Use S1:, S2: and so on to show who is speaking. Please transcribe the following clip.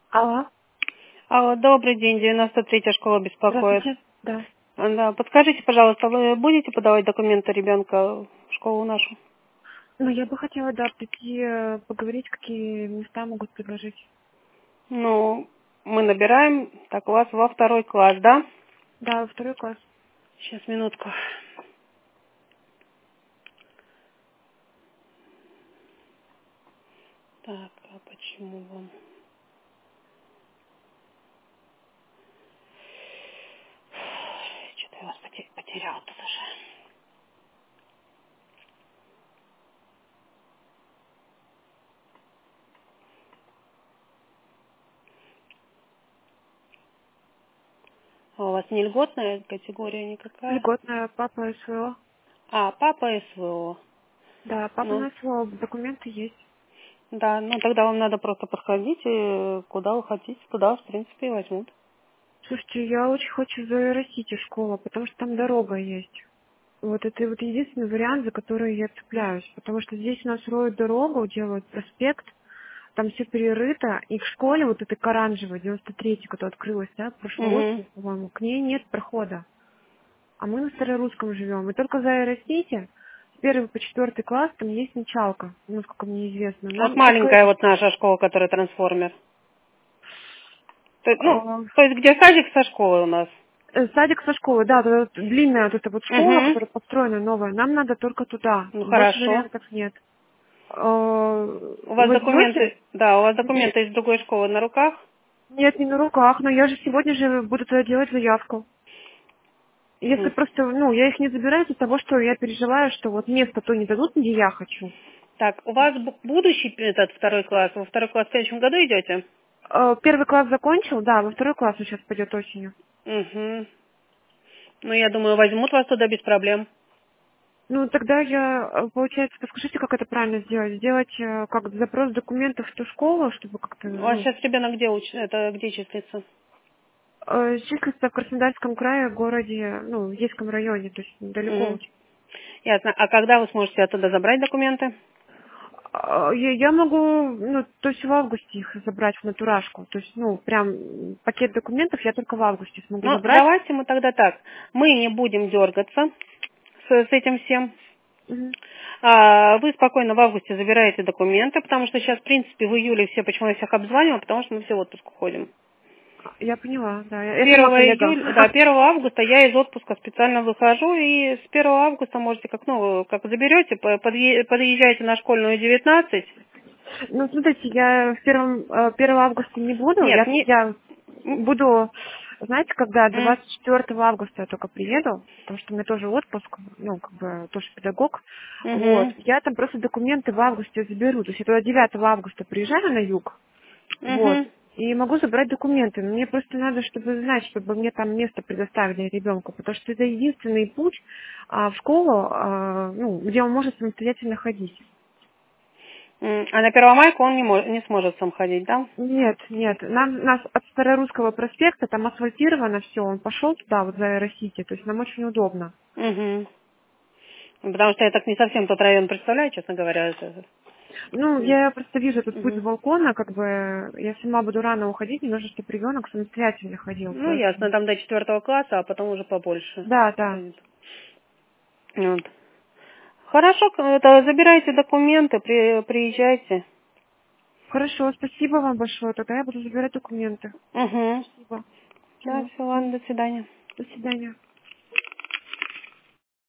S1: Алло.
S2: Алло, добрый день, 93-я школа беспокоит.
S1: Здравствуйте. Да.
S2: Да, подскажите, пожалуйста, вы будете подавать документы ребенка в школу нашу?
S1: Ну, я бы хотела, да, прийти, поговорить, какие места могут предложить.
S2: Ну, мы набираем, так, у вас во 2 класс, да?
S1: Да, во 2 класс.
S2: Сейчас, минутку. Так, а почему вам? Что-то я вас потерял тут уже. А у вас не льготная категория никакая?
S1: Льготная, папа СВО.
S2: А, папа СВО.
S1: Да, папа
S2: Ну,
S1: на СВО, документы есть.
S2: да, ну тогда вам надо просто подходить, и куда вы хотите, туда, в принципе, и возьмут.
S1: Слушайте, я очень хочу за Аэросити школа, потому что там дорога есть. Вот это вот единственный вариант, за который я цепляюсь. Потому что здесь у нас роют дорогу, делают проспект, там все перерыто, и к школе вот этой к оранжевой, 93-й, которая открылась, да, прошлой
S2: Угу.
S1: осенью, по-моему, к ней нет прохода. А мы на Старорусском живем. И только за Аэросити с 1 по 4 класс там есть началка, насколько мне известно.
S2: Вот
S1: Нам только
S2: маленькая вот наша школа, которая трансформер. Ну,
S1: э,
S2: то есть где садик со школы у нас.
S1: садик со школы, да, вот эта длинная вот эта вот школа,
S2: Угу.
S1: которая построена новая, нам надо только туда.
S2: Ну
S1: Больше
S2: хорошо.
S1: вариантов нет.
S2: У вас
S1: Возьмете?
S2: документы, да, у вас
S1: Нет,
S2: документы из другой школы на руках?
S1: нет, не на руках, но я же сегодня же буду туда делать заявку. Если
S2: М.
S1: просто, ну, я их не забираю из-за того, что я переживаю, что вот место то не дадут, где я хочу.
S2: Так, у вас будущий этот 2 класс, вы 2 класс в следующем году идете?
S1: 1 класс закончил, да, во 2 класс он сейчас пойдет осенью.
S2: Угу. Ну, я думаю, возьмут вас туда без проблем.
S1: Ну, тогда я, получается, подскажите, как это правильно сделать? Сделать как запрос документов в ту школу, чтобы как-то,
S2: У вас
S1: ну,
S2: сейчас ребенок где это где числится?
S1: числится в Краснодарском крае, городе, ну, в Ейском районе, то есть недалеко
S2: Угу.
S1: очень.
S2: Ясно. А когда вы сможете оттуда забрать документы?
S1: Я могу, ну, то есть в августе их забрать в натурашку. То есть, ну, прям пакет документов я только в августе смогу
S2: Ну,
S1: забрать.
S2: давайте мы тогда так. Мы не будем дергаться с этим всем.
S1: Мгм.
S2: Вы спокойно в августе забираете документы, потому что сейчас, в принципе, в июле все, почему я всех обзваниваю, потому что мы все в отпуск уходим.
S1: Я поняла, да.
S2: С
S1: Я сама
S2: 1
S1: коллега.
S2: июля, да, 1 августа я из отпуска специально выхожу, и с 1 августа можете, как заберете, подъезжаете на школьную 19.
S1: Ну, смотрите, я в 1 августа не буду.
S2: Нет,
S1: Я
S2: м,
S1: буду, знаете, когда
S2: м,
S1: 24 августа я только приеду, потому что у меня тоже отпуск, ну, как бы, тоже педагог. Вот.
S2: мгм,
S1: Я там просто документы в августе заберу. То есть я туда 9 августа приезжаю на юг, вот,
S2: мгм.
S1: и могу забрать документы. Но мне просто надо, чтобы знать, чтобы мне там место предоставили ребенку, потому что это единственный путь в школу, ну, где он может самостоятельно ходить.
S2: А на Первомайку он не сможет сам ходить, да?
S1: Нет, нет. Нас от Старорусского проспекта там асфальтировано все. Он пошел туда, вот за Аэросити. То есть нам очень удобно.
S2: Угу. Потому что я так не совсем тот район представляю, честно говоря.
S1: Ну, я просто вижу этот путь с
S2: Мгм.
S1: балкона, как бы я сама буду рано уходить, мне нужно, чтобы ребенок самостоятельно ходил.
S2: Ну, ясно,
S1: Поэтому.
S2: там до 4 класса, а потом уже побольше
S1: Да, да.
S2: станет. Вот. Хорошо, это забирайте документы, приезжайте.
S1: Хорошо, спасибо вам большое. Тогда я буду забирать документы.
S2: Угу.
S1: Спасибо.
S2: Да,
S1: Всё.
S2: все, ладно, до свидания.
S1: До свидания.